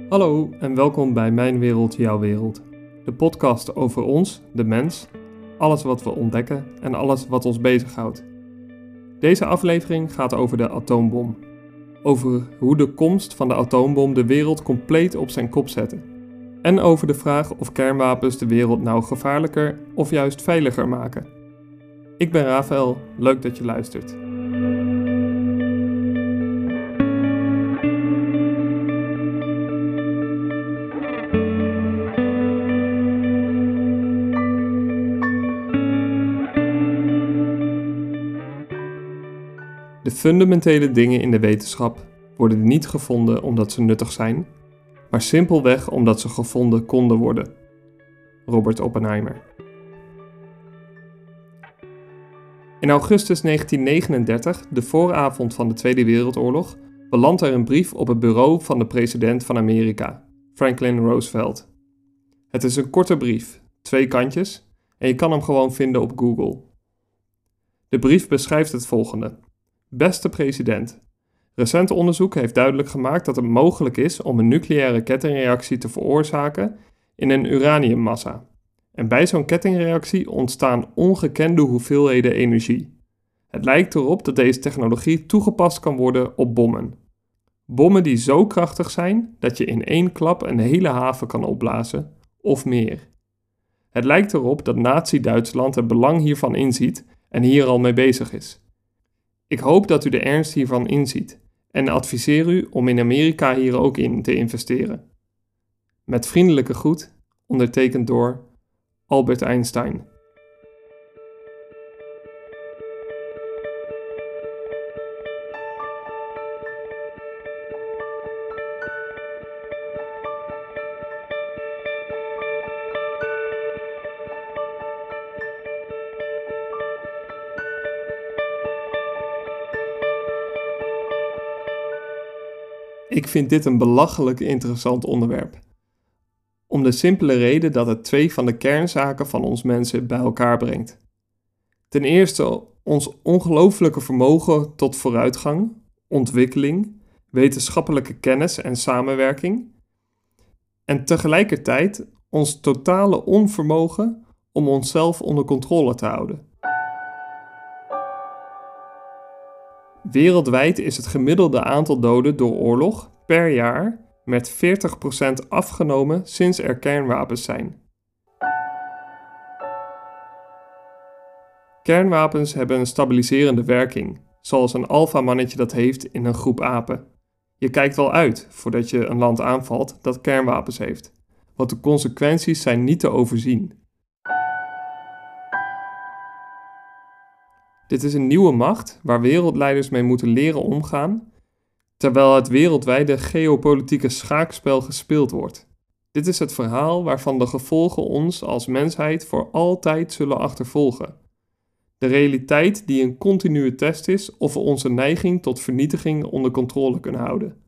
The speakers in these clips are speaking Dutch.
Hallo en welkom bij Mijn Wereld, Jouw Wereld. De podcast over ons, de mens, alles wat we ontdekken en alles wat ons bezighoudt. Deze aflevering gaat over de atoombom. Over hoe de komst van de atoombom de wereld compleet op zijn kop zette. En over de vraag of kernwapens de wereld nou gevaarlijker of juist veiliger maken. Ik ben Rafael, leuk dat je luistert. De fundamentele dingen in de wetenschap worden niet gevonden omdat ze nuttig zijn, maar simpelweg omdat ze gevonden konden worden. Robert Oppenheimer. In augustus 1939, de vooravond van de Tweede Wereldoorlog, belandt er een brief op het bureau van de president van Amerika, Franklin Roosevelt. Het is een korte brief, 2 kantjes, en je kan hem gewoon vinden op Google. De brief beschrijft het volgende. Beste president, recent onderzoek heeft duidelijk gemaakt dat het mogelijk is om een nucleaire kettingreactie te veroorzaken in een uraniummassa. En bij zo'n kettingreactie ontstaan ongekende hoeveelheden energie. Het lijkt erop dat deze technologie toegepast kan worden op bommen. Bommen die zo krachtig zijn dat je in 1 klap een hele haven kan opblazen, of meer. Het lijkt erop dat Nazi-Duitsland het belang hiervan inziet en hier al mee bezig is. Ik hoop dat u de ernst hiervan inziet en adviseer u om in Amerika hier ook in te investeren. Met vriendelijke groet, ondertekend door Albert Einstein. Ik vind dit een belachelijk interessant onderwerp. Om de simpele reden dat het 2 van de kernzaken van ons mensen bij elkaar brengt. Ten eerste ons ongelooflijke vermogen tot vooruitgang, ontwikkeling, wetenschappelijke kennis en samenwerking. En tegelijkertijd ons totale onvermogen om onszelf onder controle te houden. Wereldwijd is het gemiddelde aantal doden door oorlog per jaar met 40% afgenomen sinds er kernwapens zijn. Kernwapens hebben een stabiliserende werking, zoals een alfamannetje dat heeft in een groep apen. Je kijkt wel uit voordat je een land aanvalt dat kernwapens heeft, want de consequenties zijn niet te overzien. Dit is een nieuwe macht waar wereldleiders mee moeten leren omgaan, terwijl het wereldwijde geopolitieke schaakspel gespeeld wordt. Dit is het verhaal waarvan de gevolgen ons als mensheid voor altijd zullen achtervolgen. De realiteit die een continue test is of we onze neiging tot vernietiging onder controle kunnen houden.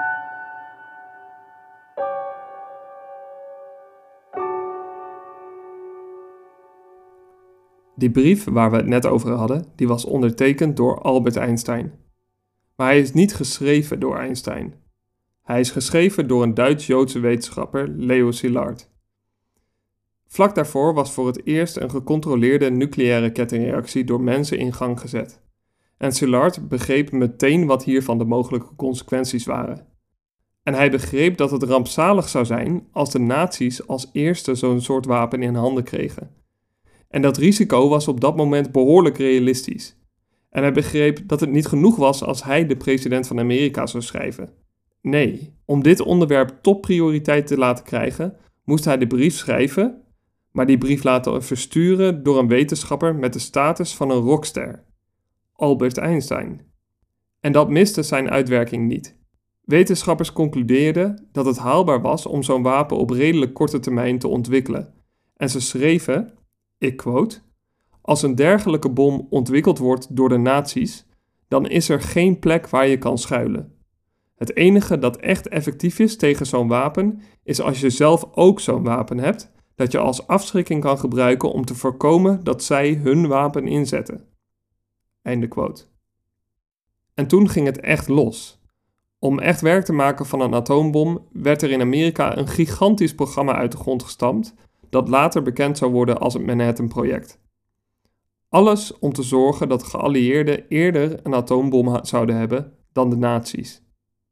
Die brief waar we het net over hadden, die was ondertekend door Albert Einstein. Maar hij is niet geschreven door Einstein. Hij is geschreven door een Duits-Joodse wetenschapper, Leo Szilard. Vlak daarvoor was voor het eerst een gecontroleerde nucleaire kettingreactie door mensen in gang gezet. En Szilard begreep meteen wat hiervan de mogelijke consequenties waren. En hij begreep dat het rampzalig zou zijn als de nazi's als eerste zo'n soort wapen in handen kregen. En dat risico was op dat moment behoorlijk realistisch. En hij begreep dat het niet genoeg was als hij de president van Amerika zou schrijven. Nee, om dit onderwerp topprioriteit te laten krijgen, moest hij de brief schrijven, maar die brief laten versturen door een wetenschapper met de status van een rockster, Albert Einstein. En dat miste zijn uitwerking niet. Wetenschappers concludeerden dat het haalbaar was om zo'n wapen op redelijk korte termijn te ontwikkelen. En ze schreven, ik quote, als een dergelijke bom ontwikkeld wordt door de nazi's, dan is er geen plek waar je kan schuilen. Het enige dat echt effectief is tegen zo'n wapen, is als je zelf ook zo'n wapen hebt, dat je als afschrikking kan gebruiken om te voorkomen dat zij hun wapen inzetten. Einde quote. En toen ging het echt los. Om echt werk te maken van een atoombom werd er in Amerika een gigantisch programma uit de grond gestampt dat later bekend zou worden als het Manhattan-project. Alles om te zorgen dat de geallieerden eerder een atoombom zouden hebben dan de nazi's.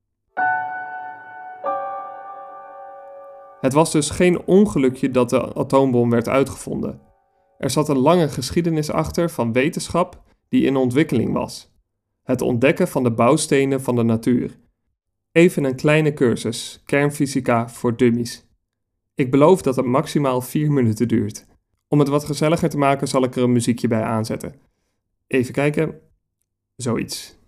Het was dus geen ongelukje dat de atoombom werd uitgevonden. Er zat een lange geschiedenis achter van wetenschap die in ontwikkeling was. Het ontdekken van de bouwstenen van de natuur. Even een kleine cursus, kernfysica voor dummies. Ik beloof dat het maximaal 4 minuten duurt. Om het wat gezelliger te maken zal ik er een muziekje bij aanzetten. Even kijken. Zoiets.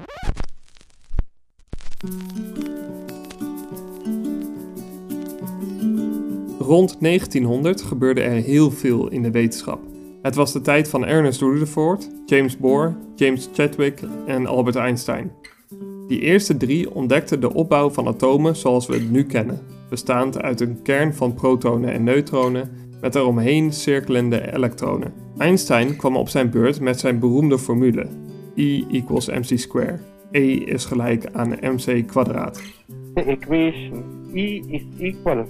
Rond 1900 gebeurde er heel veel in de wetenschap. Het was de tijd van Ernest Rutherford, James Bohr, James Chadwick en Albert Einstein. Die eerste 3 ontdekten de opbouw van atomen zoals we het nu kennen, bestaand uit een kern van protonen en neutronen met eromheen cirkelende elektronen. Einstein kwam op zijn beurt met zijn beroemde formule: E = mc². E is gelijk aan mc². The equation E is equal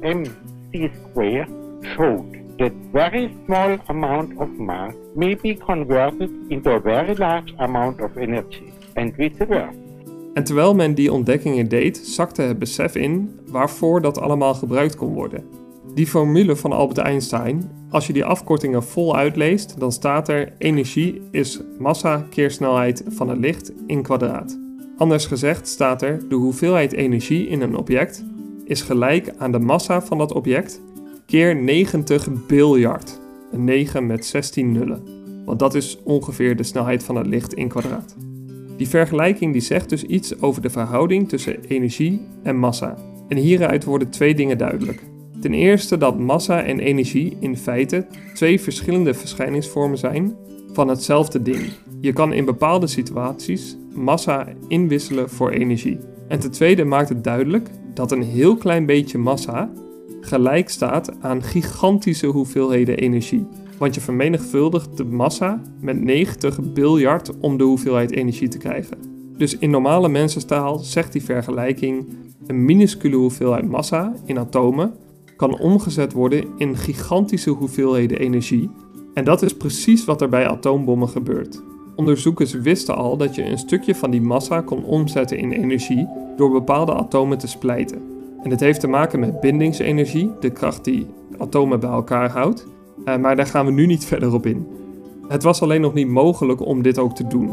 mc² showed that very small amount of mass may be converted into a very large amount of energy, and vice versa. En terwijl men die ontdekkingen deed, zakte het besef in waarvoor dat allemaal gebruikt kon worden. Die formule van Albert Einstein, als je die afkortingen vol uitleest, dan staat er: energie is massa keer snelheid van het licht in kwadraat. Anders gezegd staat er: de hoeveelheid energie in een object is gelijk aan de massa van dat object keer 90 biljard. Een 9 met 16 nullen. Want dat is ongeveer de snelheid van het licht in kwadraat. Die vergelijking die zegt dus iets over de verhouding tussen energie en massa. En hieruit worden 2 dingen duidelijk. Ten eerste dat massa en energie in feite 2 verschillende verschijningsvormen zijn van hetzelfde ding. Je kan in bepaalde situaties massa inwisselen voor energie. En ten tweede maakt het duidelijk dat een heel klein beetje massa gelijk staat aan gigantische hoeveelheden energie. Want je vermenigvuldigt de massa met 90 biljard om de hoeveelheid energie te krijgen. Dus in normale mensenstaal zegt die vergelijking: een minuscule hoeveelheid massa in atomen kan omgezet worden in gigantische hoeveelheden energie. En dat is precies wat er bij atoombommen gebeurt. Onderzoekers wisten al dat je een stukje van die massa kon omzetten in energie door bepaalde atomen te splijten. En dit heeft te maken met bindingsenergie, de kracht die atomen bij elkaar houdt. Maar daar gaan we nu niet verder op in. Het was alleen nog niet mogelijk om dit ook te doen.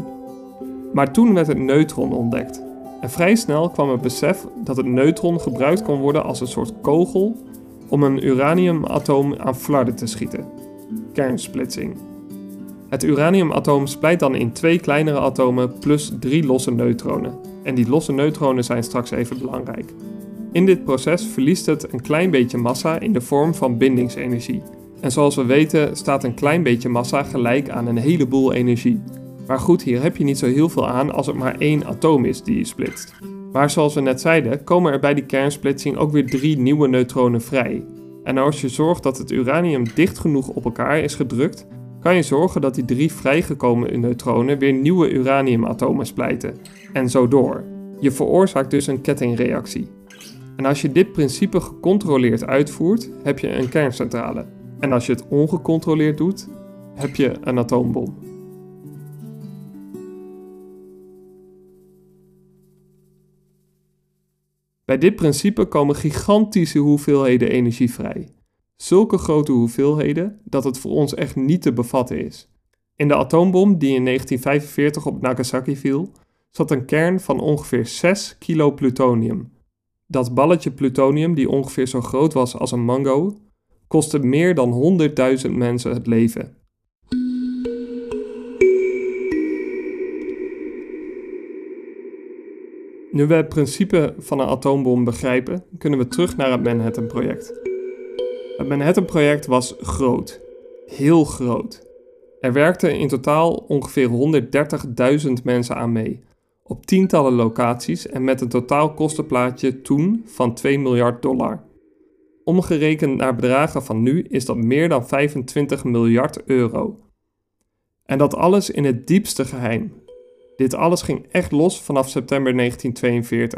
Maar toen werd het neutron ontdekt. En vrij snel kwam het besef dat het neutron gebruikt kon worden als een soort kogel om een uraniumatoom aan flarden te schieten. Kernsplitsing. Het uraniumatoom splijt dan in 2 kleinere atomen plus 3 losse neutronen. En die losse neutronen zijn straks even belangrijk. In dit proces verliest het een klein beetje massa in de vorm van bindingsenergie. En zoals we weten staat een klein beetje massa gelijk aan een heleboel energie. Maar goed, hier heb je niet zo heel veel aan als het maar 1 atoom is die je splitst. Maar zoals we net zeiden, komen er bij die kernsplitsing ook weer 3 nieuwe neutronen vrij. En als je zorgt dat het uranium dicht genoeg op elkaar is gedrukt, kan je zorgen dat die 3 vrijgekomen neutronen weer nieuwe uraniumatomen splijten. En zo door. Je veroorzaakt dus een kettingreactie. En als je dit principe gecontroleerd uitvoert, heb je een kerncentrale. En als je het ongecontroleerd doet, heb je een atoombom. Bij dit principe komen gigantische hoeveelheden energie vrij. Zulke grote hoeveelheden dat het voor ons echt niet te bevatten is. In de atoombom die in 1945 op Nagasaki viel, zat een kern van ongeveer 6 kilo plutonium. Dat balletje plutonium, die ongeveer zo groot was als een mango, kostte meer dan 100.000 mensen het leven. Nu we het principe van een atoombom begrijpen, kunnen we terug naar het Manhattan-project. Het Manhattan-project was groot. Heel groot. Er werkten in totaal ongeveer 130.000 mensen aan mee. Op tientallen locaties en met een totaal kostenplaatje toen van $2 miljard. Omgerekend naar bedragen van nu is dat meer dan 25 miljard euro. En dat alles in het diepste geheim. Dit alles ging echt los vanaf september 1942.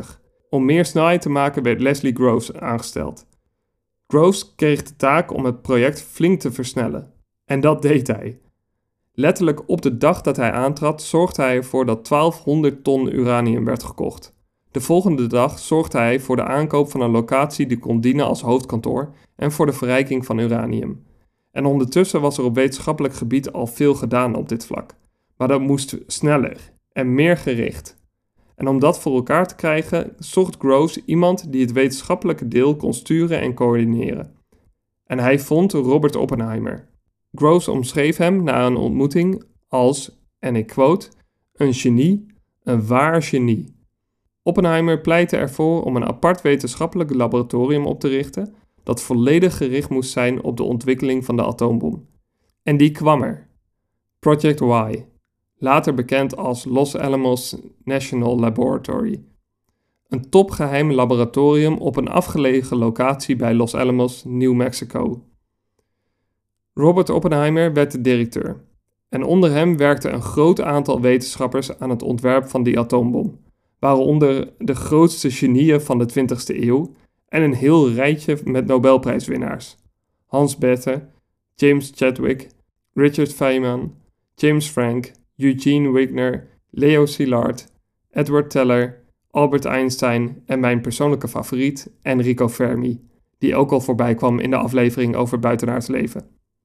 Om meer snelheid te maken werd Leslie Groves aangesteld. Groves kreeg de taak om het project flink te versnellen. En dat deed hij. Letterlijk op de dag dat hij aantrad zorgde hij ervoor dat 1200 ton uranium werd gekocht. De volgende dag zorgde hij voor de aankoop van een locatie die kon dienen als hoofdkantoor en voor de verrijking van uranium. En ondertussen was er op wetenschappelijk gebied al veel gedaan op dit vlak. Maar dat moest sneller en meer gericht. En om dat voor elkaar te krijgen, zocht Groves iemand die het wetenschappelijke deel kon sturen en coördineren. En hij vond Robert Oppenheimer. Groves omschreef hem na een ontmoeting als, en ik quote, een genie, een waar genie. Oppenheimer pleitte ervoor om een apart wetenschappelijk laboratorium op te richten dat volledig gericht moest zijn op de ontwikkeling van de atoombom. En die kwam er. Project Y, later bekend als Los Alamos National Laboratory. Een topgeheim laboratorium op een afgelegen locatie bij Los Alamos, New Mexico. Robert Oppenheimer werd de directeur. En onder hem werkte een groot aantal wetenschappers aan het ontwerp van die atoombom, waaronder de grootste genieën van de 20e eeuw en een heel rijtje met Nobelprijswinnaars. Hans Bethe, James Chadwick, Richard Feynman, James Franck, Eugene Wigner, Leo Szilard, Edward Teller, Albert Einstein en mijn persoonlijke favoriet, Enrico Fermi, die ook al voorbij kwam in de aflevering over buitenaards leven.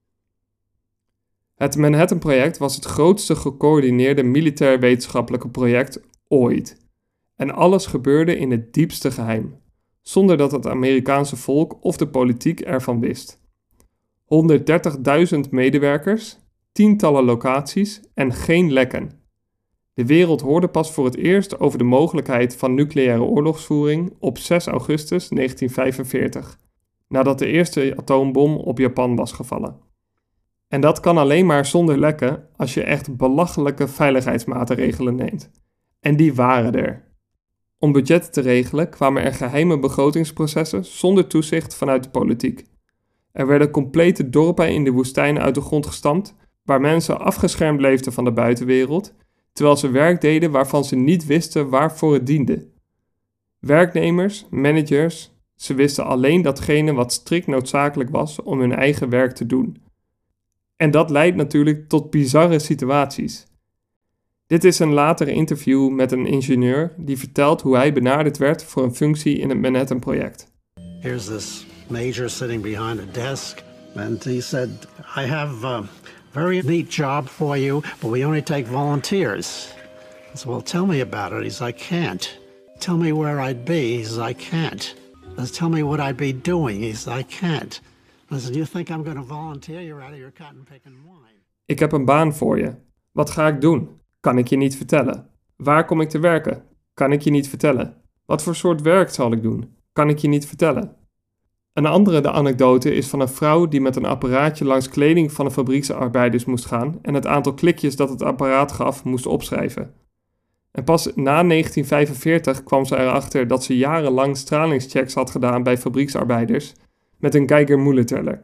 Het Manhattan-project was het grootste gecoördineerde militair-wetenschappelijke project ooit. En alles gebeurde in het diepste geheim, zonder dat het Amerikaanse volk of de politiek ervan wist. 130.000 medewerkers, tientallen locaties en geen lekken. De wereld hoorde pas voor het eerst over de mogelijkheid van nucleaire oorlogsvoering op 6 augustus 1945, nadat de eerste atoombom op Japan was gevallen. En dat kan alleen maar zonder lekken als je echt belachelijke veiligheidsmaatregelen neemt. En die waren er. Om budgetten te regelen kwamen er geheime begrotingsprocessen zonder toezicht vanuit de politiek. Er werden complete dorpen in de woestijn uit de grond gestampt, waar mensen afgeschermd leefden van de buitenwereld, terwijl ze werk deden waarvan ze niet wisten waarvoor het diende. Werknemers, managers, ze wisten alleen datgene wat strikt noodzakelijk was om hun eigen werk te doen. En dat leidt natuurlijk tot bizarre situaties. Dit is een later interview met een ingenieur die vertelt hoe hij benaderd werd voor een functie in het Manhattan-project. Here's this major sitting behind a desk and he said, I have a very neat job for you, but we only take volunteers. I said, well, tell me about it. He's like, I can't. Tell me where I'd be. He's like, I can't. Tell me what I'd be doing. He's like, I can't. I said, you think I'm going to volunteer? You're out of your cotton picking wine. Ik heb een baan voor je. Wat ga ik doen? Kan ik je niet vertellen. Waar kom ik te werken? Kan ik je niet vertellen. Wat voor soort werk zal ik doen? Kan ik je niet vertellen. Een andere anekdote is van een vrouw die met een apparaatje langs kleding van de fabrieksarbeiders moest gaan en het aantal klikjes dat het apparaat gaf moest opschrijven. En pas na 1945 kwam ze erachter dat ze jarenlang stralingschecks had gedaan bij fabrieksarbeiders met een Geiger-Müller-teller.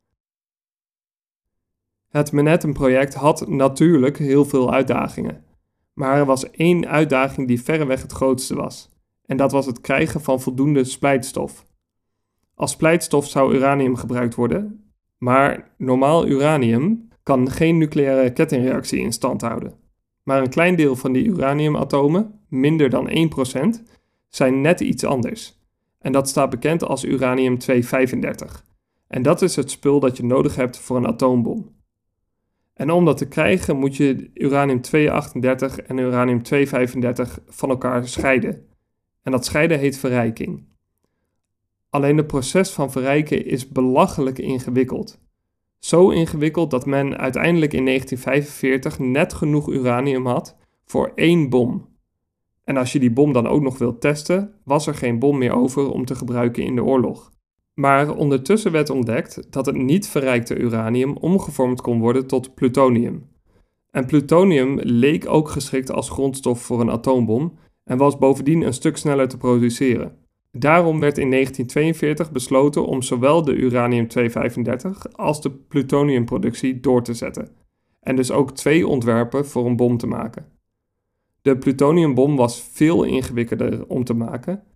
Het Manhattan-project had natuurlijk heel veel uitdagingen. Maar er was één uitdaging die verreweg het grootste was. En dat was het krijgen van voldoende splijtstof. Als splijtstof zou uranium gebruikt worden, maar normaal uranium kan geen nucleaire kettingreactie in stand houden. Maar een klein deel van die uraniumatomen, minder dan 1%, zijn net iets anders. En dat staat bekend als uranium-235. En dat is het spul dat je nodig hebt voor een atoombom. En om dat te krijgen moet je uranium-238 en uranium-235 van elkaar scheiden. En dat scheiden heet verrijking. Alleen het proces van verrijken is belachelijk ingewikkeld. Zo ingewikkeld dat men uiteindelijk in 1945 net genoeg uranium had voor 1 bom. En als je die bom dan ook nog wilt testen, was er geen bom meer over om te gebruiken in de oorlog. Maar ondertussen werd ontdekt dat het niet verrijkte uranium omgevormd kon worden tot plutonium. En plutonium leek ook geschikt als grondstof voor een atoombom en was bovendien een stuk sneller te produceren. Daarom werd in 1942 besloten om zowel de uranium-235 als de plutoniumproductie door te zetten. En dus ook 2 ontwerpen voor een bom te maken. De plutoniumbom was veel ingewikkelder om te maken,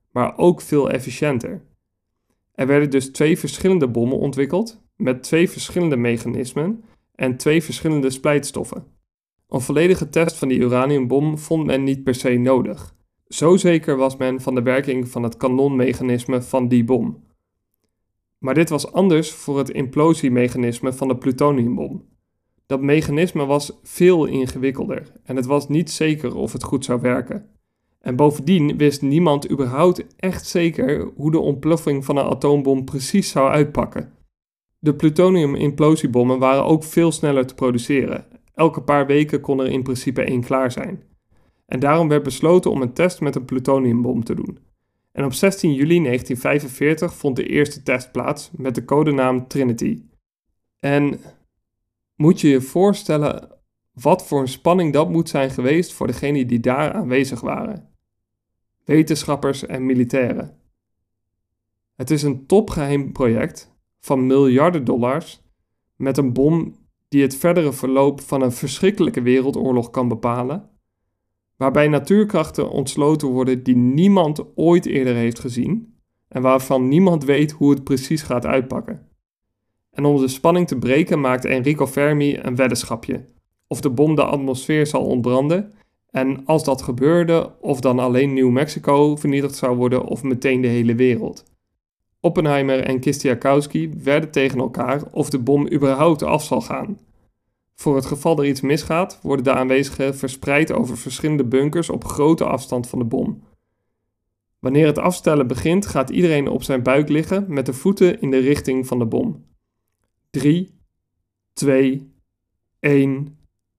maar ook veel efficiënter. Er werden dus 2 verschillende bommen ontwikkeld, met 2 verschillende mechanismen en 2 verschillende splijtstoffen. Een volledige test van die uraniumbom vond men niet per se nodig. Zo zeker was men van de werking van het kanonmechanisme van die bom. Maar dit was anders voor het implosiemechanisme van de plutoniumbom. Dat mechanisme was veel ingewikkelder en het was niet zeker of het goed zou werken. En bovendien wist niemand überhaupt echt zeker hoe de ontploffing van een atoombom precies zou uitpakken. De plutonium-implosiebommen waren ook veel sneller te produceren. Elke paar weken kon er in principe 1 klaar zijn. En daarom werd besloten om een test met een plutoniumbom te doen. En op 16 juli 1945 vond de eerste test plaats met de codenaam Trinity. En moet je je voorstellen wat voor een spanning dat moet zijn geweest voor degenen die daar aanwezig waren. Wetenschappers en militairen. Het is een topgeheim project van miljarden dollars met een bom die het verdere verloop van een verschrikkelijke wereldoorlog kan bepalen, waarbij natuurkrachten ontsloten worden die niemand ooit eerder heeft gezien en waarvan niemand weet hoe het precies gaat uitpakken. En om de spanning te breken maakt Enrico Fermi een weddenschapje of de bom de atmosfeer zal ontbranden en als dat gebeurde of dan alleen New Mexico vernietigd zou worden of meteen de hele wereld. Oppenheimer en Kistiakowsky werden tegen elkaar of de bom überhaupt af zal gaan. Voor het geval er iets misgaat, worden de aanwezigen verspreid over verschillende bunkers op grote afstand van de bom. Wanneer het afstellen begint, gaat iedereen op zijn buik liggen met de voeten in de richting van de bom. 3, 2, 1...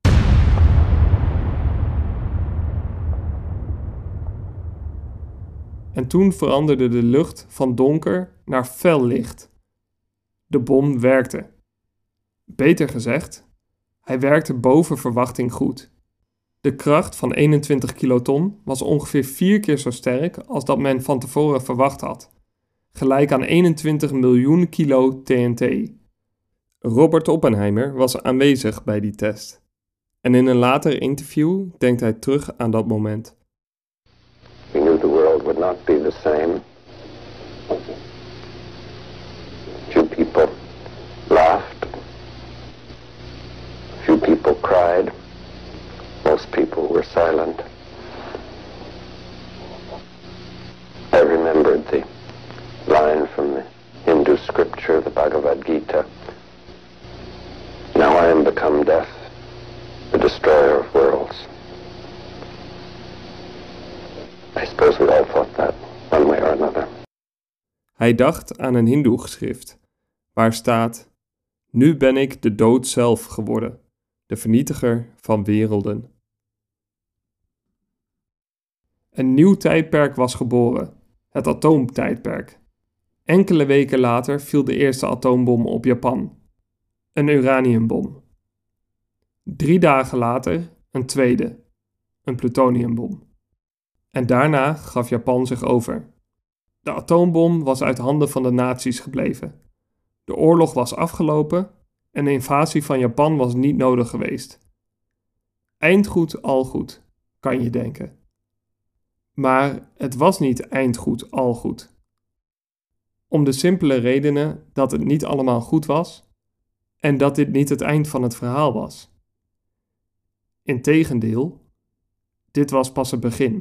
En toen veranderde de lucht van donker naar fel licht. De bom werkte. Beter gezegd, hij werkte boven verwachting goed. De kracht van 21 kiloton was ongeveer 4 keer zo sterk als dat men van tevoren verwacht had. Gelijk aan 21 miljoen kilo TNT. Robert Oppenheimer was aanwezig bij die test. En in een later interview denkt hij terug aan dat moment. We knew the world would not be the same. Few people laughed. Few people cried. Most people were silent. I remembered the line from the Hindu scripture, the Bhagavad Gita. Now I am become death, the destroyer of worlds. I suppose we all thought that, one way or another. Hij dacht aan een Hindoe-geschrift, waar staat: Nu ben ik de dood zelf geworden, de vernietiger van werelden. Een nieuw tijdperk was geboren, het atoomtijdperk. Enkele weken later viel de eerste atoombom op Japan, een uraniumbom. 3 dagen later een tweede, een plutoniumbom. En daarna gaf Japan zich over. De atoombom was uit handen van de nazi's gebleven. De oorlog was afgelopen en de invasie van Japan was niet nodig geweest. Eindgoed al goed, kan je denken. Maar het was niet eindgoed al goed. Om de simpele redenen dat het niet allemaal goed was en dat dit niet het eind van het verhaal was. Integendeel, dit was pas het begin.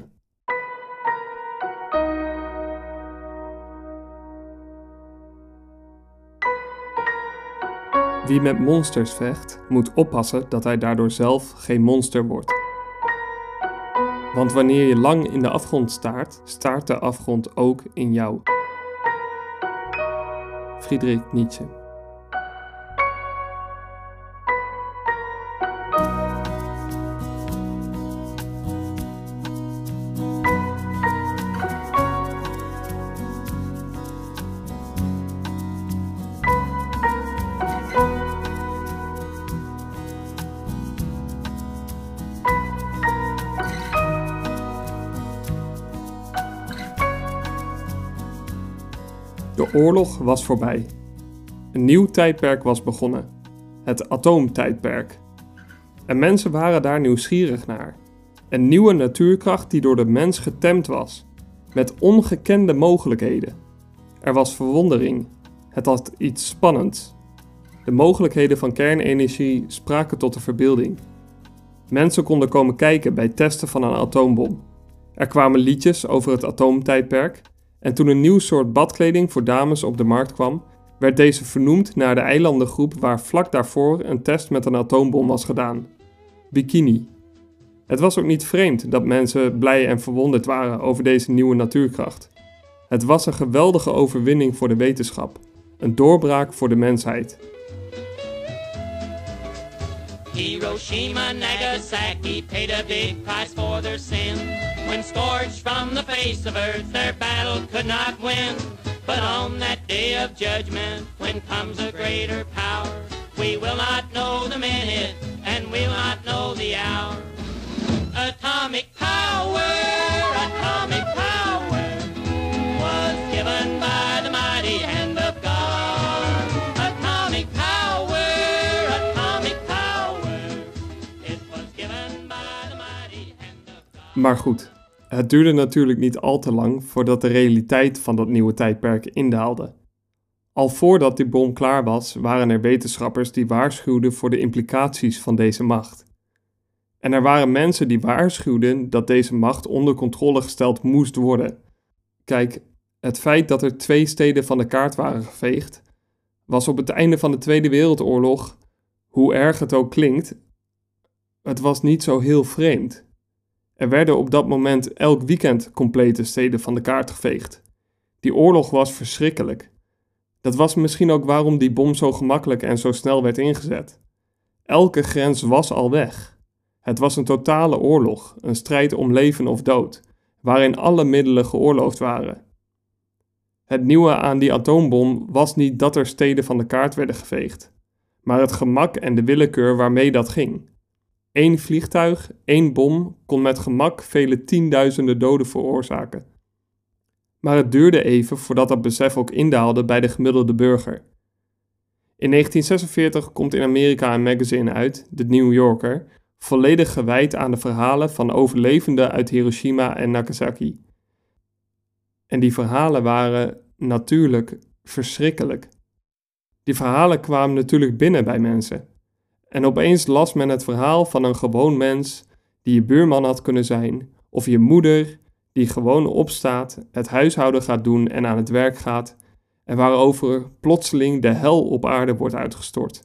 Wie met monsters vecht, moet oppassen dat hij daardoor zelf geen monster wordt. Want wanneer je lang in de afgrond staart, staart de afgrond ook in jou. Friedrich Nietzsche. De oorlog was voorbij. Een nieuw tijdperk was begonnen. Het atoomtijdperk. En mensen waren daar nieuwsgierig naar. Een nieuwe natuurkracht die door de mens getemd was. met ongekende mogelijkheden. Er was verwondering. Het had iets spannends. De mogelijkheden van kernenergie spraken tot de verbeelding. Mensen konden komen kijken bij testen van een atoombom. Er kwamen liedjes over het atoomtijdperk en toen een nieuw soort badkleding voor dames op de markt kwam, werd deze vernoemd naar de eilandengroep waar vlak daarvoor een test met een atoombom was gedaan. Bikini. Het was ook niet vreemd dat mensen blij en verwonderd waren over deze nieuwe natuurkracht. Het was een geweldige overwinning voor de wetenschap, een doorbraak voor de mensheid. Hiroshima, Nagasaki paid a big price for their sin. When scorched from the face of earth, their battle could not win. But on that day of judgment, when comes a greater power, we will not know the minute, and we will not know the hour. Atomic power was given by the mighty hand of God. Atomic power, it was given by the mighty hand of God. Maar goed, het duurde natuurlijk niet al te lang voordat de realiteit van dat nieuwe tijdperk indaalde. Al voordat die bom klaar was, waren er wetenschappers die waarschuwden voor de implicaties van deze macht. En er waren mensen die waarschuwden dat deze macht onder controle gesteld moest worden. Kijk, het feit dat er 2 steden van de kaart waren geveegd, was op het einde van de Tweede Wereldoorlog, hoe erg het ook klinkt, het was niet zo heel vreemd. Er werden op dat moment elk weekend complete steden van de kaart geveegd. Die oorlog was verschrikkelijk. Dat was misschien ook waarom die bom zo gemakkelijk en zo snel werd ingezet. Elke grens was al weg. Het was een totale oorlog, een strijd om leven of dood, waarin alle middelen geoorloofd waren. Het nieuwe aan die atoombom was niet dat er steden van de kaart werden geveegd, maar het gemak en de willekeur waarmee dat ging. 1 vliegtuig, 1 bom kon met gemak vele tienduizenden doden veroorzaken. Maar het duurde even voordat dat besef ook indaalde bij de gemiddelde burger. In 1946 komt in Amerika een magazine uit, The New Yorker, volledig gewijd aan de verhalen van overlevenden uit Hiroshima en Nagasaki. En die verhalen waren natuurlijk verschrikkelijk. Die verhalen kwamen natuurlijk binnen bij mensen. En opeens las men het verhaal van een gewoon mens die je buurman had kunnen zijn, of je moeder die gewoon opstaat, het huishouden gaat doen en aan het werk gaat, en waarover plotseling de hel op aarde wordt uitgestort.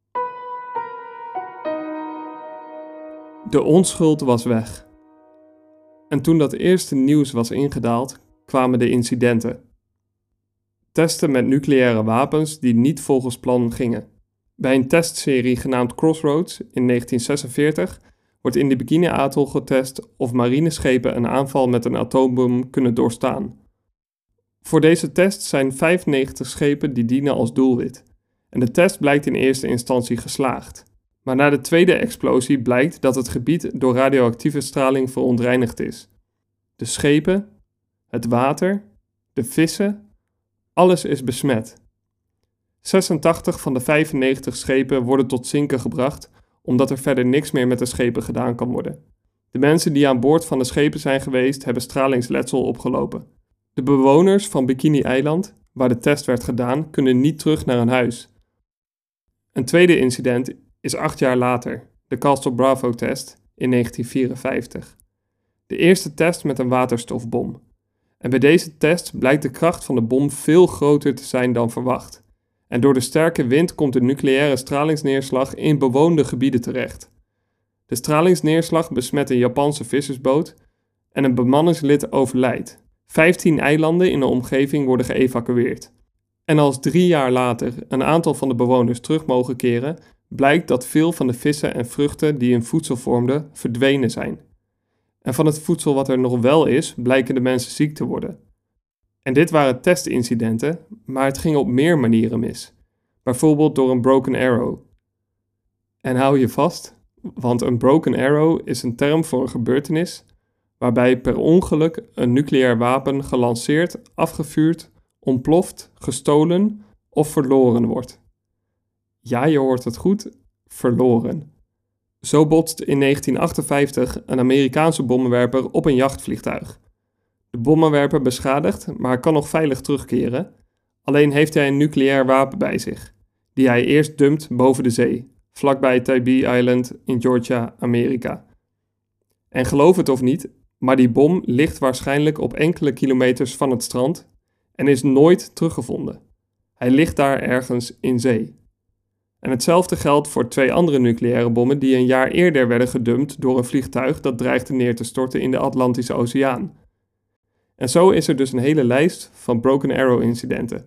De onschuld was weg. En toen dat eerste nieuws was ingedaald, kwamen de incidenten. Testen met nucleaire wapens die niet volgens plan gingen. Bij een testserie genaamd Crossroads in 1946 wordt in de Bikini-atol getest of marineschepen een aanval met een atoombom kunnen doorstaan. Voor deze test zijn 95 schepen die dienen als doelwit. En de test blijkt in eerste instantie geslaagd. Maar na de tweede explosie blijkt dat het gebied door radioactieve straling verontreinigd is. De schepen, het water, de vissen, alles is besmet. 86 van de 95 schepen worden tot zinken gebracht, omdat er verder niks meer met de schepen gedaan kan worden. De mensen die aan boord van de schepen zijn geweest, hebben stralingsletsel opgelopen. De bewoners van Bikini-eiland, waar de test werd gedaan, kunnen niet terug naar hun huis. Een tweede incident is 8 jaar later, de Castle Bravo-test in 1954. De eerste test met een waterstofbom. En bij deze test blijkt de kracht van de bom veel groter te zijn dan verwacht. En door de sterke wind komt de nucleaire stralingsneerslag in bewoonde gebieden terecht. De stralingsneerslag besmet een Japanse vissersboot en een bemanningslid overlijdt. 15 eilanden in de omgeving worden geëvacueerd. En als 3 jaar later een aantal van de bewoners terug mogen keren, blijkt dat veel van de vissen en vruchten die hun voedsel vormden, verdwenen zijn. En van het voedsel wat er nog wel is, blijken de mensen ziek te worden. En dit waren testincidenten, maar het ging op meer manieren mis. Bijvoorbeeld door een broken arrow. En hou je vast, want een broken arrow is een term voor een gebeurtenis waarbij per ongeluk een nucleair wapen gelanceerd, afgevuurd, ontploft, gestolen of verloren wordt. Ja, je hoort het goed, verloren. Zo botst in 1958 een Amerikaanse bommenwerper op een jachtvliegtuig. De bommenwerper beschadigd, maar kan nog veilig terugkeren. Alleen heeft hij een nucleair wapen bij zich, die hij eerst dumpt boven de zee, vlakbij Tybee Island in Georgia, Amerika. En geloof het of niet, maar die bom ligt waarschijnlijk op enkele kilometers van het strand en is nooit teruggevonden. Hij ligt daar ergens in zee. En hetzelfde geldt voor 2 andere nucleaire bommen die een jaar eerder werden gedumpt door een vliegtuig dat dreigde neer te storten in de Atlantische Oceaan. En zo is er dus een hele lijst van Broken Arrow incidenten.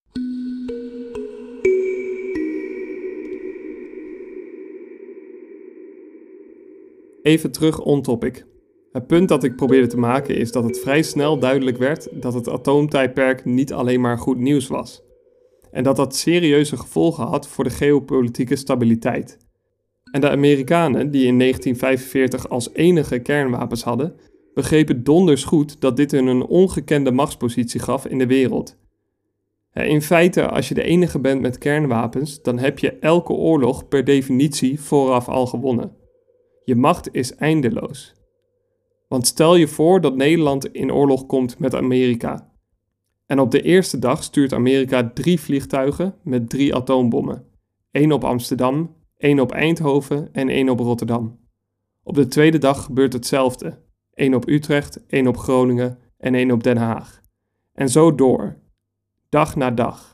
Even terug on topic. Het punt dat ik probeerde te maken is dat het vrij snel duidelijk werd dat het atoomtijdperk niet alleen maar goed nieuws was. En dat dat serieuze gevolgen had voor de geopolitieke stabiliteit. En de Amerikanen, die in 1945 als enige kernwapens hadden, begrepen donders goed dat dit hun een ongekende machtspositie gaf in de wereld. In feite, als je de enige bent met kernwapens, dan heb je elke oorlog per definitie vooraf al gewonnen. Je macht is eindeloos. Want stel je voor dat Nederland in oorlog komt met Amerika. En op de eerste dag stuurt Amerika 3 vliegtuigen met 3 atoombommen. 1 op Amsterdam, 1 op Eindhoven en 1 op Rotterdam. Op de tweede dag gebeurt hetzelfde. 1 op Utrecht, 1 op Groningen en 1 op Den Haag. En zo door. Dag na dag.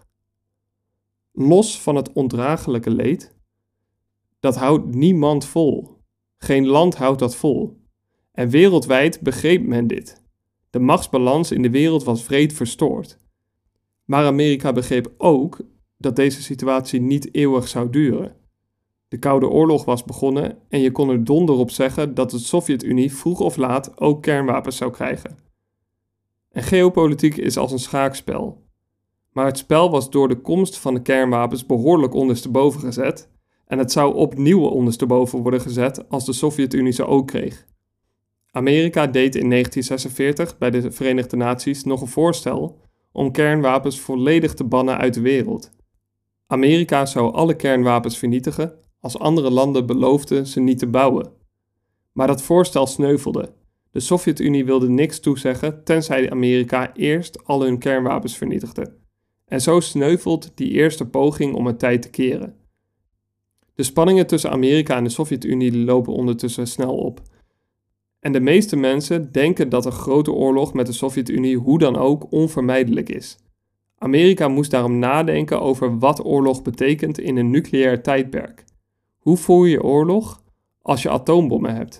Los van het ondraaglijke leed, dat houdt niemand vol. Geen land houdt dat vol. En wereldwijd begreep men dit. De machtsbalans in de wereld was wreed verstoord. Maar Amerika begreep ook dat deze situatie niet eeuwig zou duren. De Koude Oorlog was begonnen en je kon er donder op zeggen dat de Sovjet-Unie vroeg of laat ook kernwapens zou krijgen. En geopolitiek is als een schaakspel. Maar het spel was door de komst van de kernwapens behoorlijk ondersteboven gezet en het zou opnieuw ondersteboven worden gezet als de Sovjet-Unie ze ook kreeg. Amerika deed in 1946 bij de Verenigde Naties nog een voorstel om kernwapens volledig te bannen uit de wereld. Amerika zou alle kernwapens vernietigen als andere landen beloofden ze niet te bouwen. Maar dat voorstel sneuvelde. De Sovjet-Unie wilde niks toezeggen tenzij Amerika eerst al hun kernwapens vernietigde. En zo sneuvelt die eerste poging om het tij te keren. De spanningen tussen Amerika en de Sovjet-Unie lopen ondertussen snel op. En de meeste mensen denken dat een grote oorlog met de Sovjet-Unie hoe dan ook onvermijdelijk is. Amerika moest daarom nadenken over wat oorlog betekent in een nucleair tijdperk. Hoe voer je oorlog als je atoombommen hebt?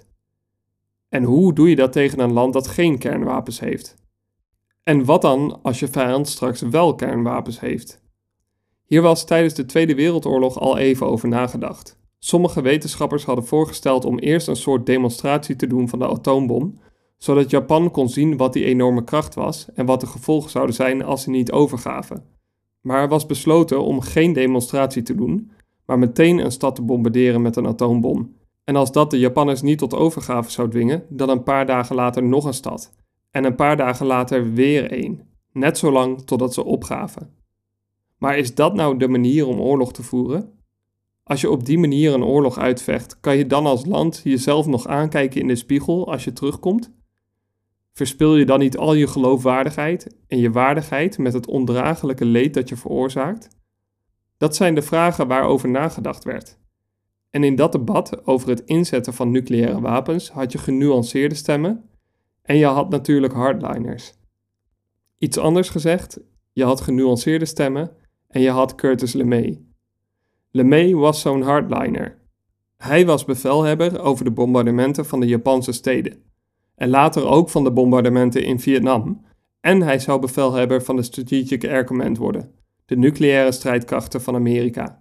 En hoe doe je dat tegen een land dat geen kernwapens heeft? En wat dan als je vijand straks wel kernwapens heeft? Hier was tijdens de Tweede Wereldoorlog al even over nagedacht. Sommige wetenschappers hadden voorgesteld om eerst een soort demonstratie te doen van de atoombom, zodat Japan kon zien wat die enorme kracht was en wat de gevolgen zouden zijn als ze niet overgaven. Maar er was besloten om geen demonstratie te doen, maar meteen een stad te bombarderen met een atoombom. En als dat de Japanners niet tot overgave zou dwingen, dan een paar dagen later nog een stad. En een paar dagen later weer één. Net zo lang totdat ze opgaven. Maar is dat nou de manier om oorlog te voeren? Als je op die manier een oorlog uitvecht, kan je dan als land jezelf nog aankijken in de spiegel als je terugkomt? Verspil je dan niet al je geloofwaardigheid en je waardigheid met het ondraaglijke leed dat je veroorzaakt? Dat zijn de vragen waarover nagedacht werd. En in dat debat over het inzetten van nucleaire wapens had je genuanceerde stemmen en je had natuurlijk hardliners. Iets anders gezegd, je had genuanceerde stemmen en je had Curtis LeMay. LeMay was zo'n hardliner. Hij was bevelhebber over de bombardementen van de Japanse steden. En later ook van de bombardementen in Vietnam. En hij zou bevelhebber van de Strategic Air Command worden, de nucleaire strijdkrachten van Amerika.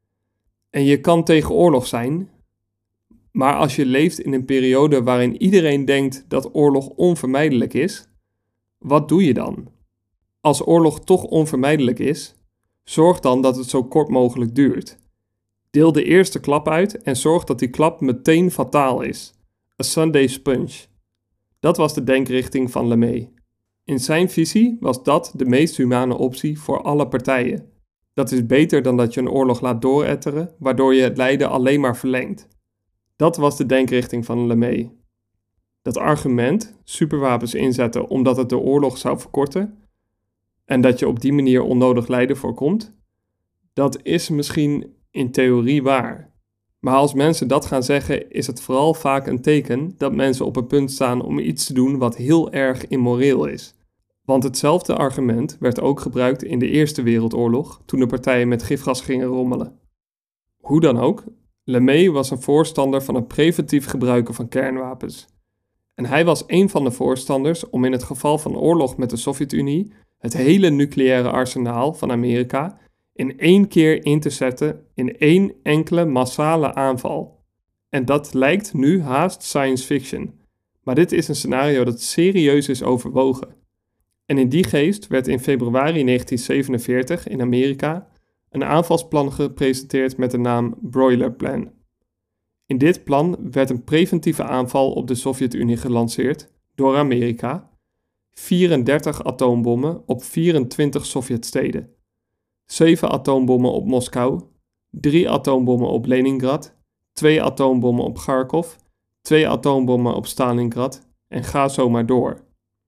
En je kan tegen oorlog zijn, maar als je leeft in een periode waarin iedereen denkt dat oorlog onvermijdelijk is, wat doe je dan? Als oorlog toch onvermijdelijk is, zorg dan dat het zo kort mogelijk duurt. Deel de eerste klap uit en zorg dat die klap meteen fataal is. A Sunday Sponge. Dat was de denkrichting van LeMay. In zijn visie was dat de meest humane optie voor alle partijen. Dat is beter dan dat je een oorlog laat dooretteren, waardoor je het lijden alleen maar verlengt. Dat was de denkrichting van LeMay. Dat argument, superwapens inzetten omdat het de oorlog zou verkorten en dat je op die manier onnodig lijden voorkomt, dat is misschien in theorie waar. Maar als mensen dat gaan zeggen, is het vooral vaak een teken dat mensen op een punt staan om iets te doen wat heel erg immoreel is. Want hetzelfde argument werd ook gebruikt in de Eerste Wereldoorlog, toen de partijen met gifgas gingen rommelen. Hoe dan ook, LeMay was een voorstander van het preventief gebruiken van kernwapens. En hij was een van de voorstanders om in het geval van oorlog met de Sovjet-Unie het hele nucleaire arsenaal van Amerika in 1 keer in te zetten in 1 enkele massale aanval. En dat lijkt nu haast science fiction, maar dit is een scenario dat serieus is overwogen. En in die geest werd in februari 1947 in Amerika een aanvalsplan gepresenteerd met de naam Broiler Plan. In dit plan werd een preventieve aanval op de Sovjet-Unie gelanceerd door Amerika, 34 atoombommen op 24 Sovjetsteden, 7 atoombommen op Moskou, 3 atoombommen op Leningrad, 2 atoombommen op Kharkov, 2 atoombommen op Stalingrad en ga zo maar door.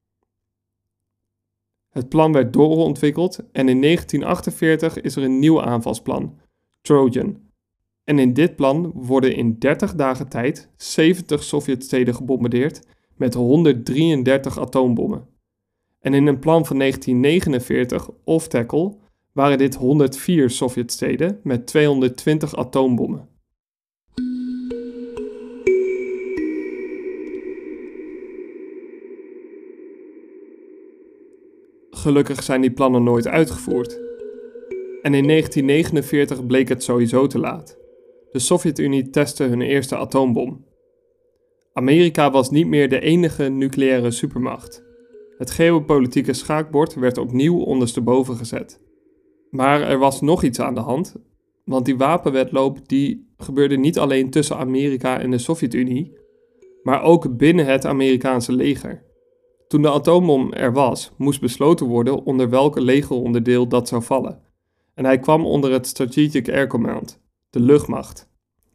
Het plan werd doorontwikkeld en in 1948 is er een nieuw aanvalsplan, Trojan. En in dit plan worden in 30 dagen tijd 70 Sovjetsteden gebombardeerd met 133 atoombommen. En in een plan van 1949, Off-Tackle, waren dit 104 Sovjetsteden met 220 atoombommen. Gelukkig zijn die plannen nooit uitgevoerd. En in 1949 bleek het sowieso te laat. De Sovjet-Unie testte hun eerste atoombom. Amerika was niet meer de enige nucleaire supermacht. Het geopolitieke schaakbord werd opnieuw ondersteboven gezet. Maar er was nog iets aan de hand, want die wapenwedloop die gebeurde niet alleen tussen Amerika en de Sovjet-Unie, maar ook binnen het Amerikaanse leger. Toen de atoombom er was, moest besloten worden onder welke legeronderdeel dat zou vallen. En hij kwam onder het Strategic Air Command, de luchtmacht.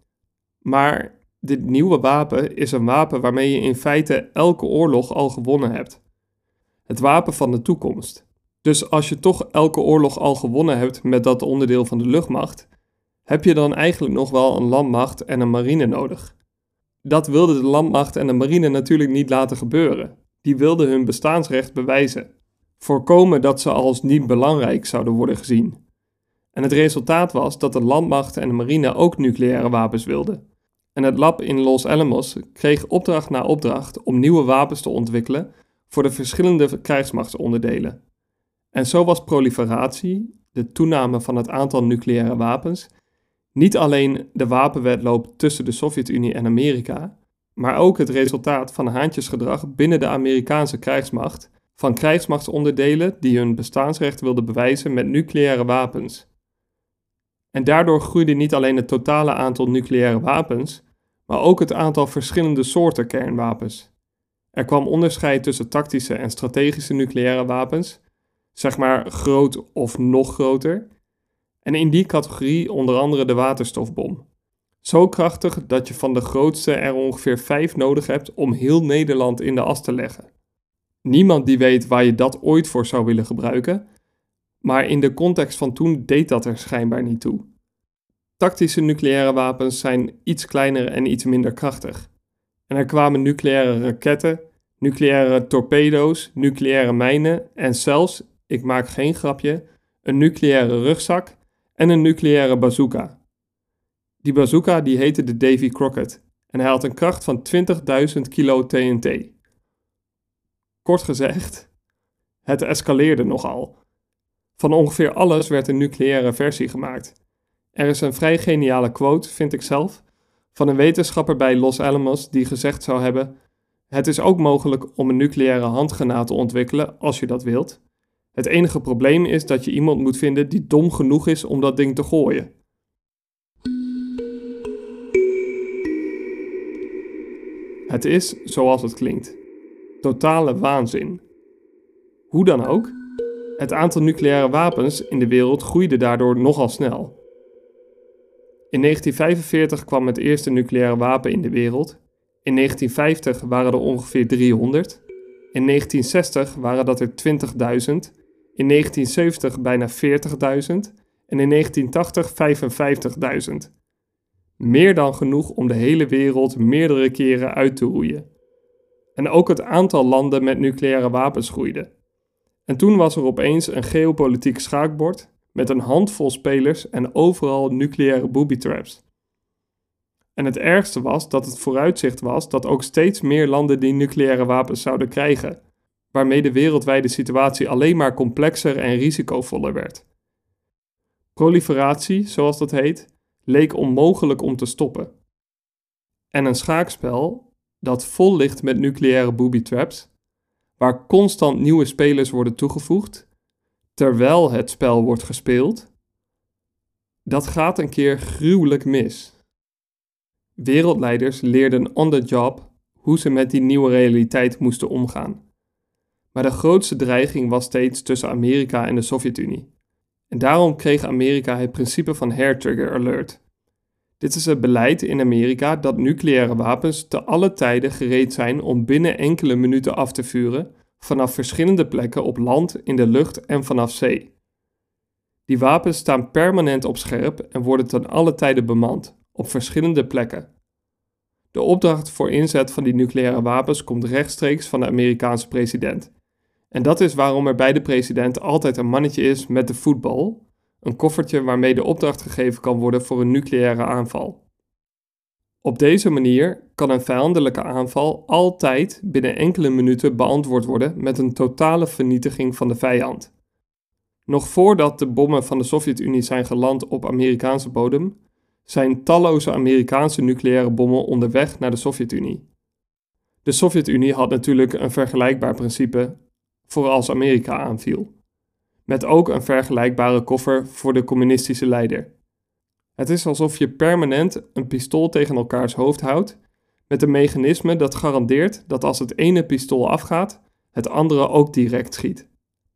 Maar dit nieuwe wapen is een wapen waarmee je in feite elke oorlog al gewonnen hebt. Het wapen van de toekomst. Dus als je toch elke oorlog al gewonnen hebt met dat onderdeel van de luchtmacht, heb je dan eigenlijk nog wel een landmacht en een marine nodig. Dat wilde de landmacht en de marine natuurlijk niet laten gebeuren. Die wilden hun bestaansrecht bewijzen. Voorkomen dat ze als niet belangrijk zouden worden gezien. En het resultaat was dat de landmacht en de marine ook nucleaire wapens wilden. En het lab in Los Alamos kreeg opdracht na opdracht om nieuwe wapens te ontwikkelen voor de verschillende krijgsmachtsonderdelen. En zo was proliferatie, de toename van het aantal nucleaire wapens, niet alleen de wapenwedloop tussen de Sovjet-Unie en Amerika, maar ook het resultaat van haantjesgedrag binnen de Amerikaanse krijgsmacht, van krijgsmachtsonderdelen die hun bestaansrecht wilden bewijzen met nucleaire wapens. En daardoor groeide niet alleen het totale aantal nucleaire wapens, maar ook het aantal verschillende soorten kernwapens. Er kwam onderscheid tussen tactische en strategische nucleaire wapens, zeg maar groot of nog groter, en in die categorie onder andere de waterstofbom. Zo krachtig dat je van de grootste er ongeveer 5 nodig hebt om heel Nederland in de as te leggen. Niemand die weet waar je dat ooit voor zou willen gebruiken, maar in de context van toen deed dat er schijnbaar niet toe. Tactische nucleaire wapens zijn iets kleiner en iets minder krachtig. En er kwamen nucleaire raketten, nucleaire torpedo's, nucleaire mijnen en zelfs, ik maak geen grapje, een nucleaire rugzak en een nucleaire bazooka. Die bazooka die heette de Davy Crockett en hij had een kracht van 20.000 kilo TNT. Kort gezegd, het escaleerde nogal. Van ongeveer alles werd een nucleaire versie gemaakt. Er is een vrij geniale quote, vind ik zelf, van een wetenschapper bij Los Alamos die gezegd zou hebben: het is ook mogelijk om een nucleaire handgranaat te ontwikkelen als je dat wilt. Het enige probleem is dat je iemand moet vinden die dom genoeg is om dat ding te gooien. Het is zoals het klinkt. Totale waanzin. Hoe dan ook, het aantal nucleaire wapens in de wereld groeide daardoor nogal snel. In 1945 kwam het eerste nucleaire wapen in de wereld In 1950 waren er ongeveer 300. In 1960 waren dat er 20.000. In 1970 bijna 40.000. En in 1980 55.000. Meer dan genoeg om de hele wereld meerdere keren uit te roeien. En ook het aantal landen met nucleaire wapens groeide. En toen was er opeens een geopolitiek schaakbord met een handvol spelers en overal nucleaire booby-traps. En het ergste was dat het vooruitzicht was dat ook steeds meer landen die nucleaire wapens zouden krijgen, waarmee de wereldwijde situatie alleen maar complexer en risicovoller werd. Proliferatie, zoals dat heet, leek onmogelijk om te stoppen. En een schaakspel dat vol ligt met nucleaire booby-traps, waar constant nieuwe spelers worden toegevoegd, terwijl het spel wordt gespeeld, dat gaat een keer gruwelijk mis. Wereldleiders leerden on the job hoe ze met die nieuwe realiteit moesten omgaan. Maar de grootste dreiging was steeds tussen Amerika en de Sovjet-Unie. En daarom kreeg Amerika het principe van Hair-Trigger Alert. Dit is het beleid in Amerika dat nucleaire wapens te alle tijden gereed zijn om binnen enkele minuten af te vuren vanaf verschillende plekken op land, in de lucht en vanaf zee. Die wapens staan permanent op scherp en worden ten alle tijde bemand, op verschillende plekken. De opdracht voor inzet van die nucleaire wapens komt rechtstreeks van de Amerikaanse president. En dat is waarom er bij de president altijd een mannetje is met de voetbal, een koffertje waarmee de opdracht gegeven kan worden voor een nucleaire aanval. Op deze manier kan een vijandelijke aanval altijd binnen enkele minuten beantwoord worden met een totale vernietiging van de vijand. Nog voordat de bommen van de Sovjet-Unie zijn geland op Amerikaanse bodem, zijn talloze Amerikaanse nucleaire bommen onderweg naar de Sovjet-Unie. De Sovjet-Unie had natuurlijk een vergelijkbaar principe voor als Amerika aanviel, met ook een vergelijkbare koffer voor de communistische leider. Het is alsof je permanent een pistool tegen elkaars hoofd houdt, met een mechanisme dat garandeert dat als het ene pistool afgaat, het andere ook direct schiet.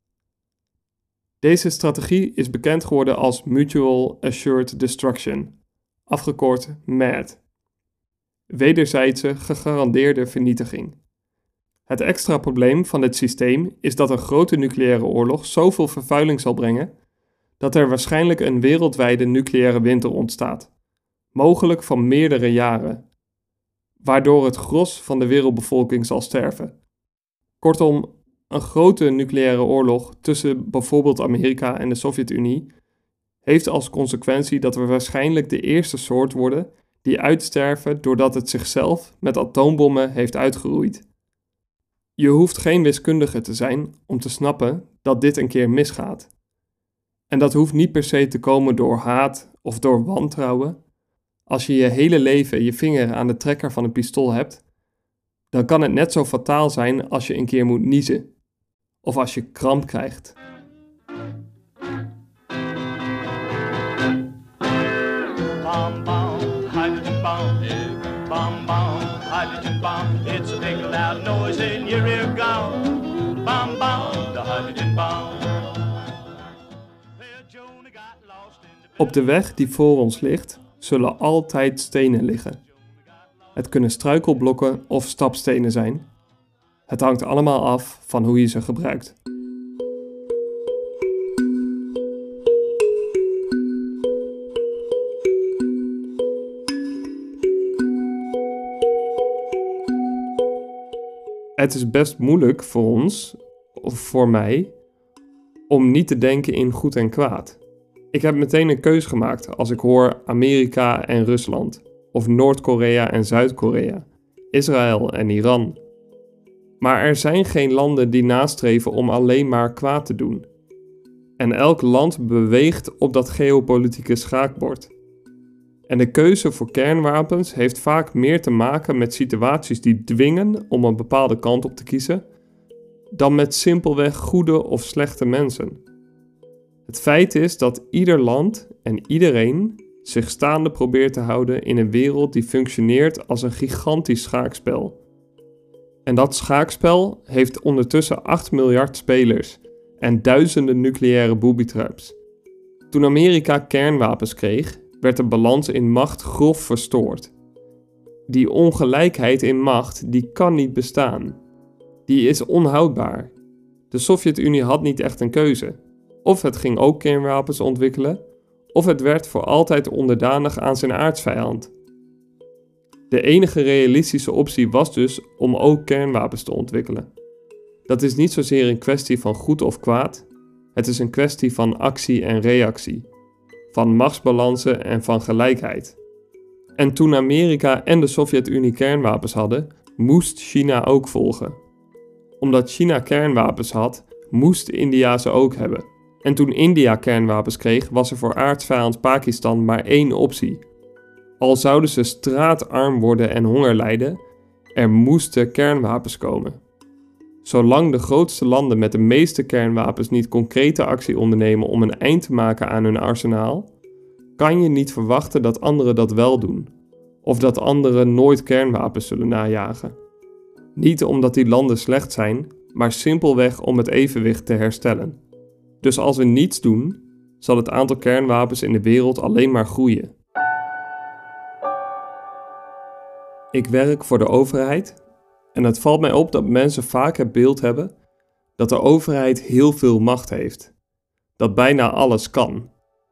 Deze strategie is bekend geworden als Mutual Assured Destruction, afgekort MAD. Wederzijdse gegarandeerde vernietiging. Het extra probleem van dit systeem is dat een grote nucleaire oorlog zoveel vervuiling zal brengen dat er waarschijnlijk een wereldwijde nucleaire winter ontstaat, mogelijk van meerdere jaren, waardoor het gros van de wereldbevolking zal sterven. Kortom, een grote nucleaire oorlog tussen bijvoorbeeld Amerika en de Sovjet-Unie heeft als consequentie dat we waarschijnlijk de eerste soort worden die uitsterven doordat het zichzelf met atoombommen heeft uitgeroeid. Je hoeft geen wiskundige te zijn om te snappen dat dit een keer misgaat. En dat hoeft niet per se te komen door haat of door wantrouwen. Als je je hele leven je vinger aan de trekker van een pistool hebt, dan kan het net zo fataal zijn als je een keer moet niezen. Of als je kramp krijgt. Bomb, bomb, hydrogen bomb, bomb, bomb, hydrogen bomb. It's a big loud noise in your ear gone. Bomb, bomb, the hydrogen bomb. Op de weg die voor ons ligt, zullen altijd stenen liggen. Het kunnen struikelblokken of stapstenen zijn. Het hangt allemaal af van hoe je ze gebruikt. Het is best moeilijk voor ons, of voor mij, om niet te denken in goed en kwaad. Ik heb meteen een keus gemaakt als ik hoor Amerika en Rusland, of Noord-Korea en Zuid-Korea, Israël en Iran. Maar er zijn geen landen die nastreven om alleen maar kwaad te doen. En elk land beweegt op dat geopolitieke schaakbord. En de keuze voor kernwapens heeft vaak meer te maken met situaties die dwingen om een bepaalde kant op te kiezen, dan met simpelweg goede of slechte mensen. Het feit is dat ieder land en iedereen zich staande probeert te houden in een wereld die functioneert als een gigantisch schaakspel. En dat schaakspel heeft ondertussen 8 miljard spelers en duizenden nucleaire booby-traps. Toen Amerika kernwapens kreeg, werd de balans in macht grof verstoord. Die ongelijkheid in macht, die kan niet bestaan. Die is onhoudbaar. De Sovjet-Unie had niet echt een keuze. Of het ging ook kernwapens ontwikkelen, of het werd voor altijd onderdanig aan zijn aardsvijand. De enige realistische optie was dus om ook kernwapens te ontwikkelen. Dat is niet zozeer een kwestie van goed of kwaad, het is een kwestie van actie en reactie, van machtsbalansen en van gelijkheid. En toen Amerika en de Sovjet-Unie kernwapens hadden, moest China ook volgen. Omdat China kernwapens had, moest India ze ook hebben. En toen India kernwapens kreeg, was er voor aardsvijand Pakistan maar één optie. Al zouden ze straatarm worden en honger lijden, er moesten kernwapens komen. Zolang de grootste landen met de meeste kernwapens niet concrete actie ondernemen om een eind te maken aan hun arsenaal, kan je niet verwachten dat anderen dat wel doen, of dat anderen nooit kernwapens zullen najagen. Niet omdat die landen slecht zijn, maar simpelweg om het evenwicht te herstellen. Dus als we niets doen, zal het aantal kernwapens in de wereld alleen maar groeien. Ik werk voor de overheid en het valt mij op dat mensen vaak het beeld hebben dat de overheid heel veel macht heeft, dat bijna alles kan.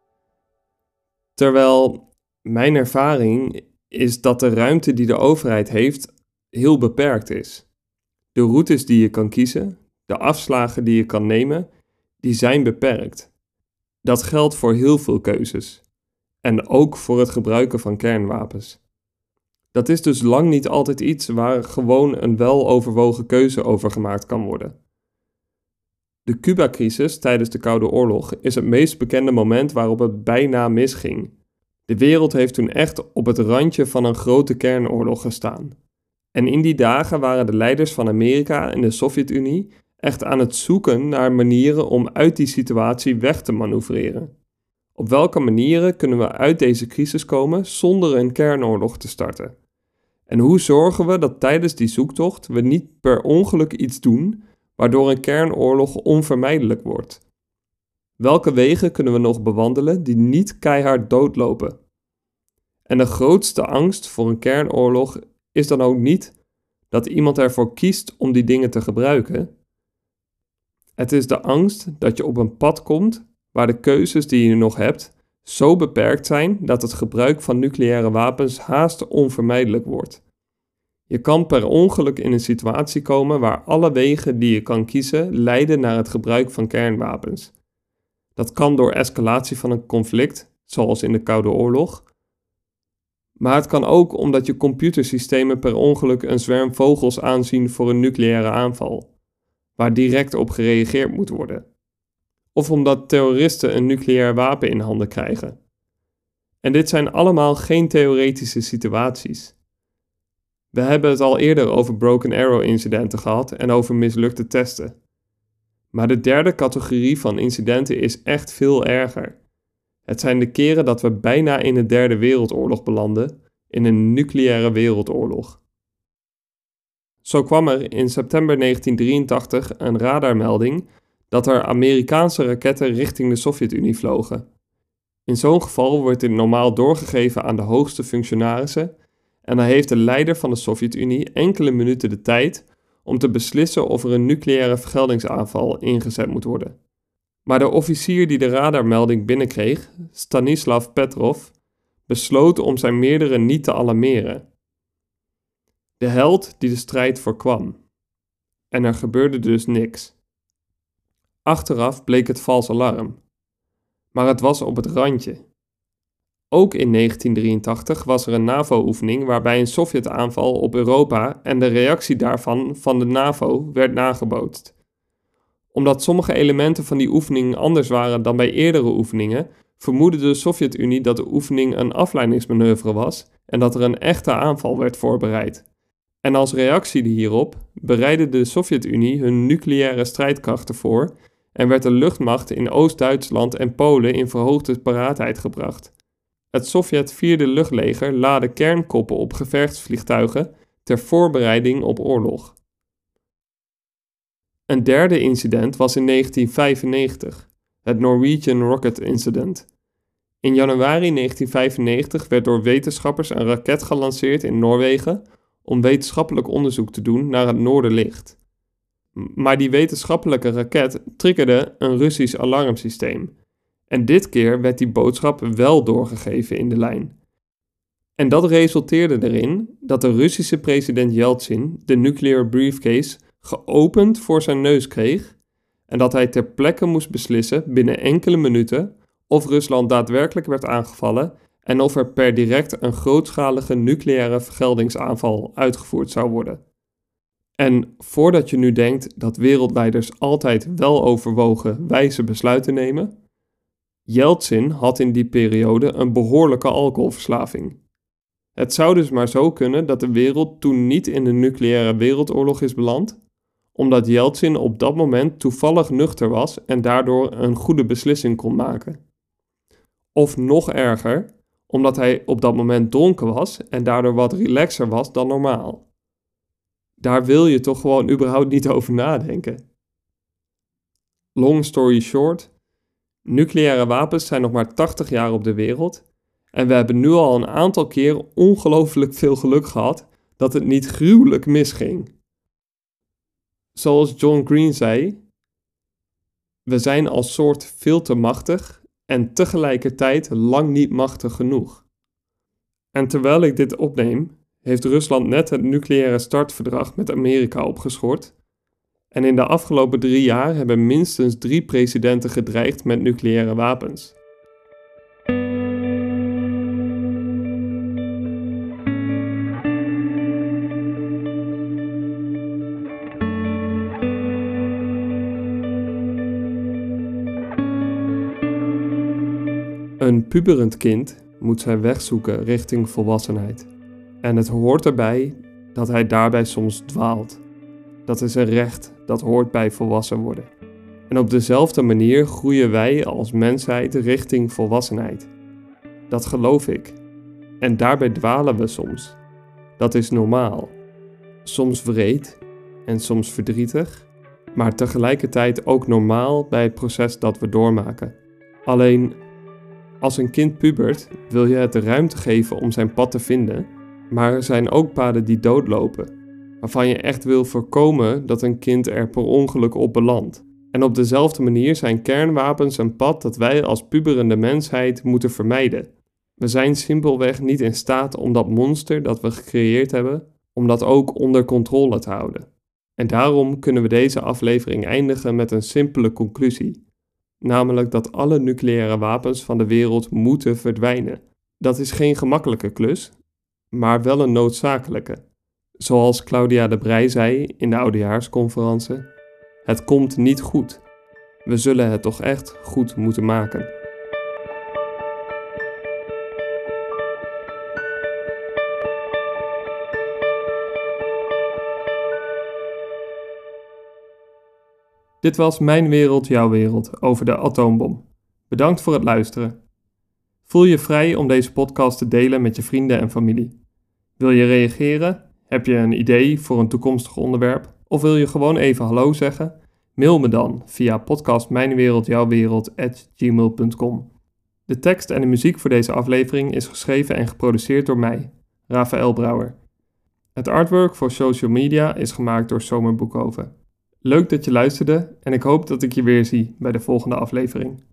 Terwijl mijn ervaring is dat de ruimte die de overheid heeft heel beperkt is. De routes die je kan kiezen, de afslagen die je kan nemen, die zijn beperkt. Dat geldt voor heel veel keuzes en ook voor het gebruiken van kernwapens. Dat is dus lang niet altijd iets waar gewoon een weloverwogen keuze over gemaakt kan worden. De Cuba-crisis tijdens de Koude Oorlog is het meest bekende moment waarop het bijna misging. De wereld heeft toen echt op het randje van een grote kernoorlog gestaan. En in die dagen waren de leiders van Amerika en de Sovjet-Unie echt aan het zoeken naar manieren om uit die situatie weg te manoeuvreren. Op welke manieren kunnen we uit deze crisis komen zonder een kernoorlog te starten? En hoe zorgen we dat tijdens die zoektocht we niet per ongeluk iets doen waardoor een kernoorlog onvermijdelijk wordt? Welke wegen kunnen we nog bewandelen die niet keihard doodlopen? En de grootste angst voor een kernoorlog is dan ook niet dat iemand ervoor kiest om die dingen te gebruiken. Het is de angst dat je op een pad komt waar de keuzes die je nog hebt zo beperkt zijn dat het gebruik van nucleaire wapens haast onvermijdelijk wordt. Je kan per ongeluk in een situatie komen waar alle wegen die je kan kiezen leiden naar het gebruik van kernwapens. Dat kan door escalatie van een conflict, zoals in de Koude Oorlog. Maar het kan ook omdat je computersystemen per ongeluk een zwerm vogels aanzien voor een nucleaire aanval, waar direct op gereageerd moet worden. Of omdat terroristen een nucleair wapen in handen krijgen. En dit zijn allemaal geen theoretische situaties. We hebben het al eerder over Broken Arrow incidenten gehad en over mislukte testen. Maar de derde categorie van incidenten is echt veel erger. Het zijn de keren dat we bijna in de Derde Wereldoorlog belanden, in een nucleaire wereldoorlog. Zo kwam er in september 1983 een radarmelding dat er Amerikaanse raketten richting de Sovjet-Unie vlogen. In zo'n geval wordt dit normaal doorgegeven aan de hoogste functionarissen en dan heeft de leider van de Sovjet-Unie enkele minuten de tijd om te beslissen of er een nucleaire vergeldingsaanval ingezet moet worden. Maar de officier die de radarmelding binnenkreeg, Stanislav Petrov, besloot om zijn meerdere niet te alarmeren. De held die de strijd voorkwam. En er gebeurde dus niks. Achteraf bleek het vals alarm. Maar het was op het randje. Ook in 1983 was er een NAVO-oefening waarbij een Sovjet-aanval op Europa en de reactie daarvan van de NAVO werd nagebootst. Omdat sommige elementen van die oefening anders waren dan bij eerdere oefeningen, vermoedde de Sovjet-Unie dat de oefening een afleidingsmanoeuvre was en dat er een echte aanval werd voorbereid. En als reactie hierop bereidde de Sovjet-Unie hun nucleaire strijdkrachten voor en werd de luchtmacht in Oost-Duitsland en Polen in verhoogde paraatheid gebracht. Het Sovjet-4e luchtleger laadde kernkoppen op gevechtsvliegtuigen ter voorbereiding op oorlog. Een derde incident was in 1995, het Norwegian Rocket Incident. In januari 1995 werd door wetenschappers een raket gelanceerd in Noorwegen om wetenschappelijk onderzoek te doen naar het Noorderlicht. Maar die wetenschappelijke raket triggerde een Russisch alarmsysteem. En dit keer werd die boodschap wel doorgegeven in de lijn. En dat resulteerde erin dat de Russische president Yeltsin de nuclear briefcase geopend voor zijn neus kreeg en dat hij ter plekke moest beslissen binnen enkele minuten of Rusland daadwerkelijk werd aangevallen en of er per direct een grootschalige nucleaire vergeldingsaanval uitgevoerd zou worden. En voordat je nu denkt dat wereldleiders altijd wel overwogen wijze besluiten nemen, Yeltsin had in die periode een behoorlijke alcoholverslaving. Het zou dus maar zo kunnen dat de wereld toen niet in de nucleaire wereldoorlog is beland, omdat Yeltsin op dat moment toevallig nuchter was en daardoor een goede beslissing kon maken. Of nog erger, omdat hij op dat moment dronken was en daardoor wat relaxer was dan normaal. Daar wil je toch gewoon überhaupt niet over nadenken. Long story short, nucleaire wapens zijn nog maar 80 jaar op de wereld en we hebben nu al een aantal keer ongelooflijk veel geluk gehad dat het niet gruwelijk misging. Zoals John Green zei, we zijn als soort veel te machtig en tegelijkertijd lang niet machtig genoeg. En terwijl ik dit opneem, heeft Rusland net het nucleaire startverdrag met Amerika opgeschort. En in de afgelopen 3 jaar hebben minstens 3 presidenten gedreigd met nucleaire wapens. Een puberend kind moet zijn weg zoeken richting volwassenheid. En het hoort erbij dat hij daarbij soms dwaalt. Dat is een recht, dat hoort bij volwassen worden. En op dezelfde manier groeien wij als mensheid richting volwassenheid. Dat geloof ik. En daarbij dwalen we soms. Dat is normaal. Soms wreed en soms verdrietig, maar tegelijkertijd ook normaal bij het proces dat we doormaken. Alleen, als een kind pubert, wil je het de ruimte geven om zijn pad te vinden, maar er zijn ook paden die doodlopen, waarvan je echt wil voorkomen dat een kind er per ongeluk op belandt. En op dezelfde manier zijn kernwapens een pad dat wij als puberende mensheid moeten vermijden. We zijn simpelweg niet in staat om dat monster dat we gecreëerd hebben, om dat ook onder controle te houden. En daarom kunnen we deze aflevering eindigen met een simpele conclusie. Namelijk dat alle nucleaire wapens van de wereld moeten verdwijnen. Dat is geen gemakkelijke klus, maar wel een noodzakelijke. Zoals Claudia de Breij zei in de oudejaarsconferentie, het komt niet goed. We zullen het toch echt goed moeten maken. Dit was Mijn Wereld, Jouw Wereld over de atoombom. Bedankt voor het luisteren. Voel je vrij om deze podcast te delen met je vrienden en familie. Wil je reageren? Heb je een idee voor een toekomstig onderwerp? Of wil je gewoon even hallo zeggen? Mail me dan via podcastmijnwereldjouwwereld@gmail.com. De tekst en de muziek voor deze aflevering is geschreven en geproduceerd door mij, Rafael Brouwer. Het artwork voor social media is gemaakt door Zomer Boekhoven. Leuk dat je luisterde en ik hoop dat ik je weer zie bij de volgende aflevering.